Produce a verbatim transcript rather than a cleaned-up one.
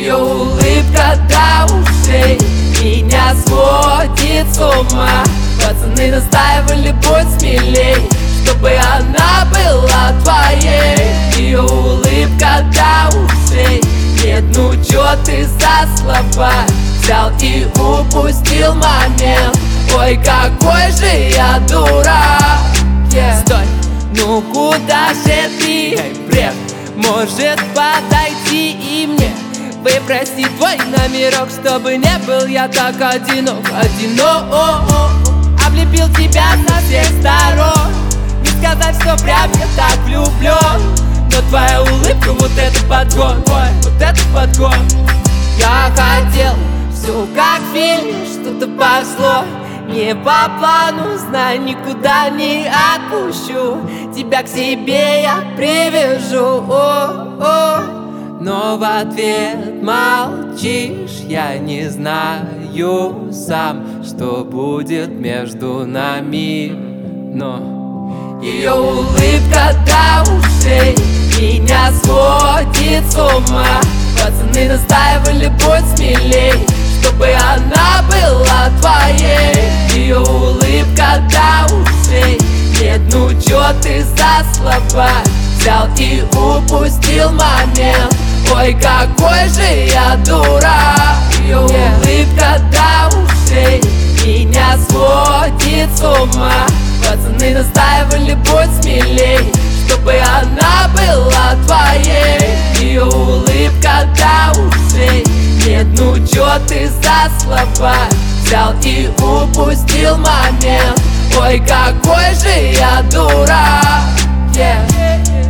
Ее улыбка до ушей меня сводит с ума. Пацаны настаивали, будь смелей, чтобы она была твоей. Ее улыбка до ушей. Нет, ну чё ты за слова взял и упустил момент? Ой, какой же я дурак. yeah. Стой, ну куда же ты? Эй, бред. Может подойти и мне выпросить твой номерок, чтобы не был я так одинок, одинок. Облепил тебя со всех сторон, не сказать, что прям я так влюблен. Но твоя улыбка, вот это подгон, ой, вот это подгон. Я хотел все как в фильме, что-то пошло не по плану, знай, никуда не отпущу. Тебя к себе я привяжу, о, о. Но в ответ молчишь, я не знаю сам, что будет между нами. Но ее улыбка до ушей меня сводит с ума. Пацаны настаивали, будь смелей, чтобы она была твоей. Ее улыбка до ушей. Нет, ну чё ты за слова взял и упустил момент? Ой, какой же я дурак. Ее yeah. улыбка до ушей меня сводит с ума. Пацаны настаивали, будь смелей, чтобы она была твоей. Ее улыбка до ушей. Нет, ну чё ты за слова взял и упустил момент? Ой, какой же я дурак. yeah.